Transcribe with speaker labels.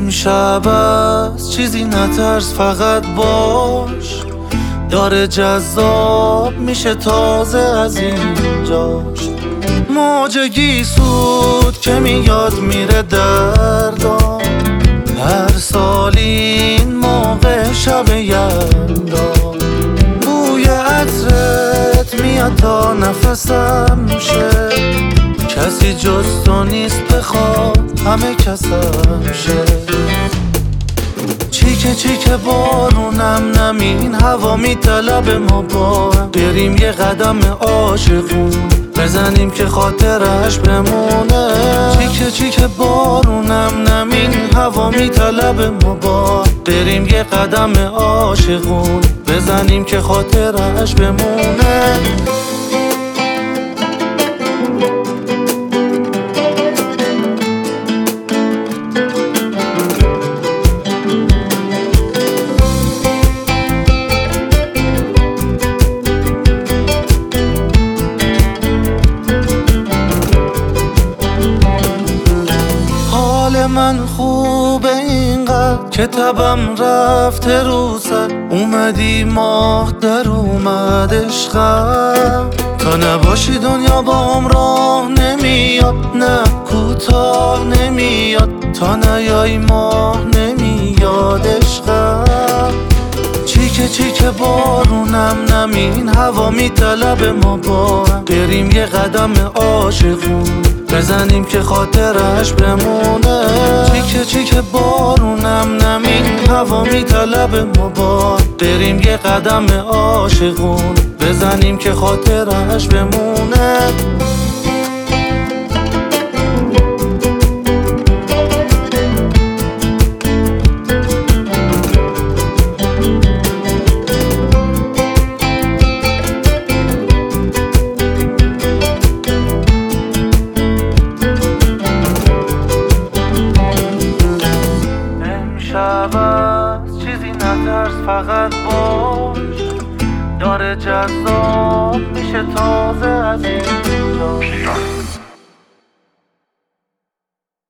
Speaker 1: امشب از چیزی نترس، فقط باش، داره جذاب میشه تازه از اینجاش. موج سود که میاد میره دردام، هر سال این موقع شب یلدا، بوی عطرت میاد تا نفسم شه، کسی جز تو نیست بخواد همه کسم شه. چیکه چیکه بارونم نمین، هوا میطلب ما با بریم یه قدم عاشقون بزنیم که خاطرش بمونه. چیکه چیکه بارونم نمین، هوا میطلب ما با بریم یه قدم عاشقون بزنیم که خاطرش بمونه. من خوبه اینقدر که تبم رفته رو سر، اومدی ماه در اومد عشقم، تا نباشی دنیا با راه نمیاد، نه کوتاه نمیاد، تا نیای ماه نمیاد عشقم. چیکه چیکه بارونم نمین، هوا میطلب ما با بریم یه قدم عاشقون بزنیم که خاطرش بمونه. چیکه چیکه بارونم نمین، هوا میطلب ما با بریم یه قدم عاشقون بزنیم که خاطرش بمونه. چیزی نترس، فقط باش، داره جذاب میشه تازه از اینجا.